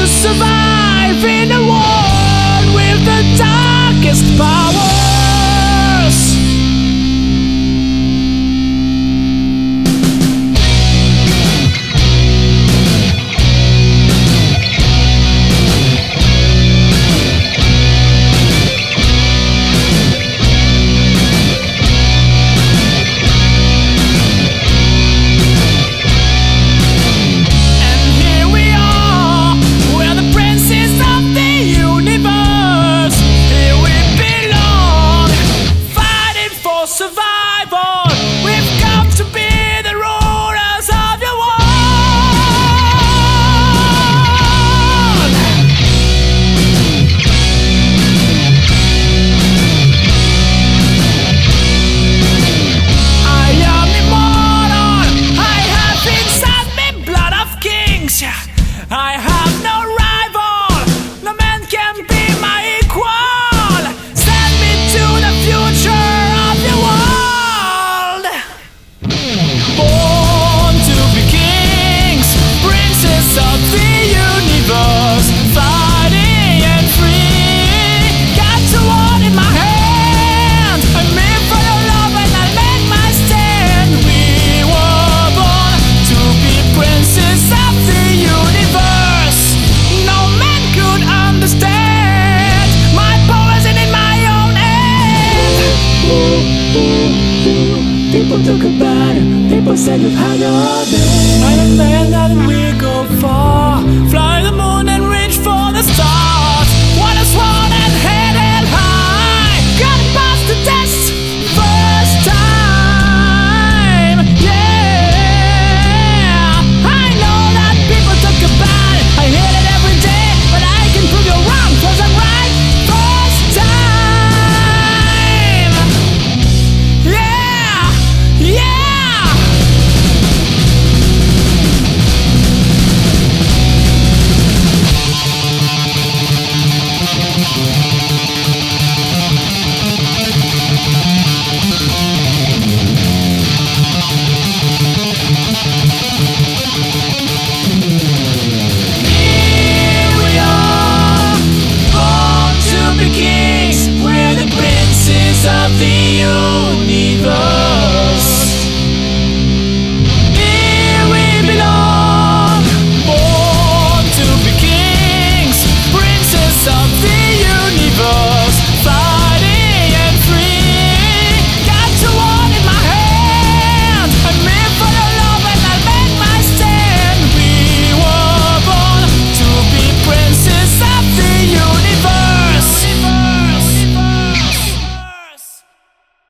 to survive in a world with the darkest powers. Survival, we've come to be the rulers of the world. I am immortal, I have inside me blood of kings. I have no